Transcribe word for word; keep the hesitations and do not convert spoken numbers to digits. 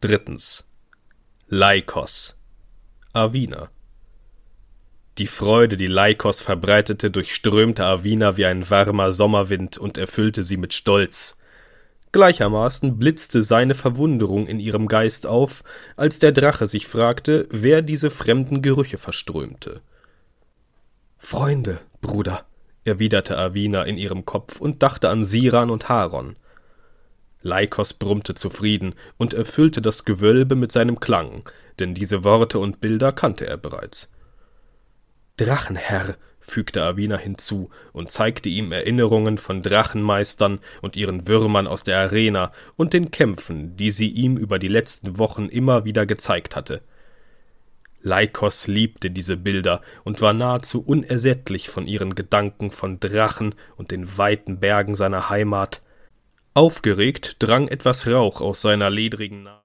Drittens. Laikos. Avina. Die Freude, die Laikos verbreitete, durchströmte Avina wie ein warmer Sommerwind und erfüllte sie mit Stolz. Gleichermaßen blitzte seine Verwunderung in ihrem Geist auf, als der Drache sich fragte, wer diese fremden Gerüche verströmte. »Freunde, Bruder«, erwiderte Avina in ihrem Kopf und dachte an Siran und Haron. Laikos brummte zufrieden und erfüllte das Gewölbe mit seinem Klang, denn diese Worte und Bilder kannte er bereits. »Drachenherr«, fügte Avina hinzu und zeigte ihm Erinnerungen von Drachenmeistern und ihren Würmern aus der Arena und den Kämpfen, die sie ihm über die letzten Wochen immer wieder gezeigt hatte. Laikos liebte diese Bilder und war nahezu unersättlich von ihren Gedanken von Drachen und den weiten Bergen seiner Heimat. Aufgeregt drang etwas Rauch aus seiner ledrigen Nase.